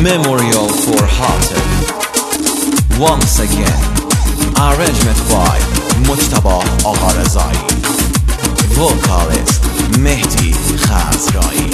Memorial for Hatem. Once again, arrangement by مجتبی آقارضایی. Vocalist مهدی خزرایی.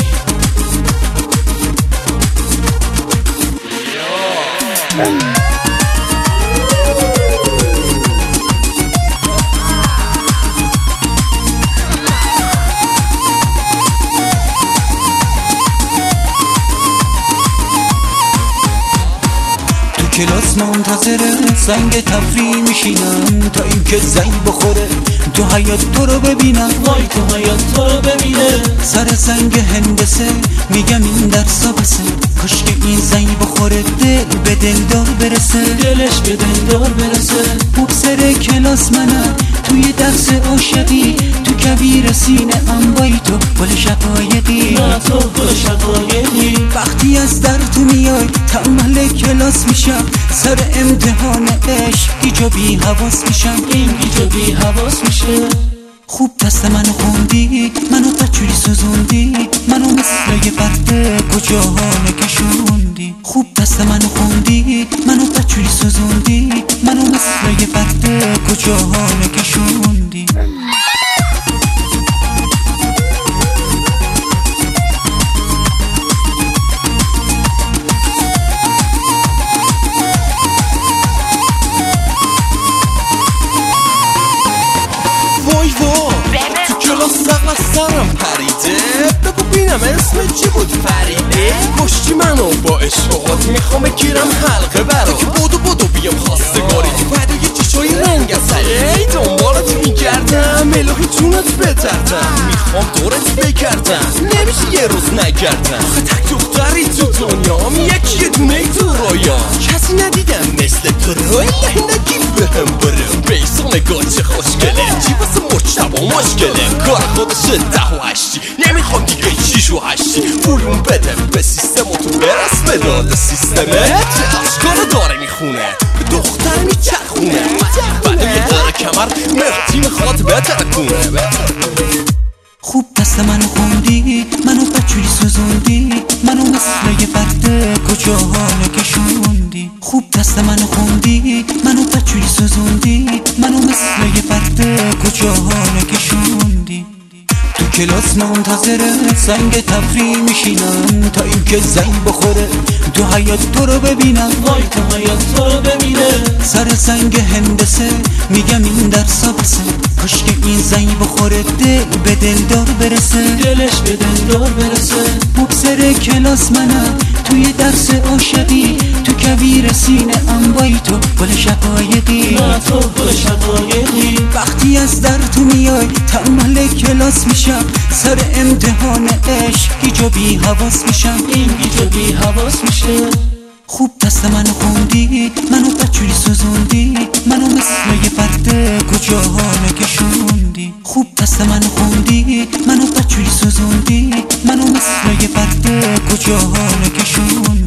کلاس منتظره زنگ تفریح میشینم تا اینکه زنگ بخوره تو حیات تو رو ببینم. وای تو حیات تو رو ببینه. سر زنگ هندسه میگم این درسا بسه، کاش که این زنگ بخوره دل به دلدار برسه. دلش به دلدار برسه. مبصر کلاس منم توی درس عاشقی، تو کویر سینه ام بای تو گل شقایقی. نه تو گل شقایقی. وقتی از در تو میای تمام کلاس میشم، سر امتحان عشق گیج و بی حواس میشم. این گیج و بی حواس میشه. خوب دست منو خوندی، منو بچوری سوزوندی، منو مثل یه برده کجاها نکشوندی. خوب دست منو خوندی، منو بچوری سوزوندی، منو مثل یه برده کجاها نکشوندی. وای تو کلاس سقل سرم پریده. بگو بینم اسم چی بود؟ فریده. کشتی منو با اشتهات میخوام بگیرم حلقه برا که بودو بیام خواستگاری. تو فدای چشای رنگ اصله ای دنبالت میگردم، الهی جونت بتردم، میخوام دورت بگردم، نمیشه یه روز نگردم. آخه تک دختری تو دنیام، یکی یه دونه ای تو رویام، کسی ندیدم مثل تو روی نگی بهم برم. بیسا نگاه چه خوشگله، چی واسه مجتبی مشکله، کار خودشه 10 و 8. نمیخوام دیگه 6 و 8. پولون بده به سیستم و تو برس به داد سیستمه. چه اشکال داره میخونه به دختر میچرخونه، بعد یه داره کمر مهدی میخواد بترکونه. خوب دست منو خوندی، منو بچوری سوزوندی، منو مثل یه برده کجاها نکشوندی. خوب دست منو خوندی، منو بچوری سوزوندی، منو مثل یه برده کجاها نکشوندی. تو کلاس منتظره زنگ تفریح میشینم تا اینکه زنگ بخوره تو حیات تو رو ببینم. وای تو حیات تو رو ببینه. سر زنگ هندسه میگم این درسا بسه، کاش که این زنگ بخوره دل به دلدار برسه. دلش به دلدار برسه. مبصر کلاس منم توی درس عاشقی، تو کویر سینه ام بای تو گل شقایقی. نه تو گل شقایقی. وقتی از در تو میای تمام کلاس میشم، سر امتحان عشق گیج و بی حواس میشم. این گیج و بی حواس میشه. خوب دست منو خوندی، منو بچوری سوزوندی، منو مثل یه برده کجاها نکشوندی. خوب دست منو خوندی، منو بچوری سوزوندی، منو مثل یه برده کجاها نکشوندی.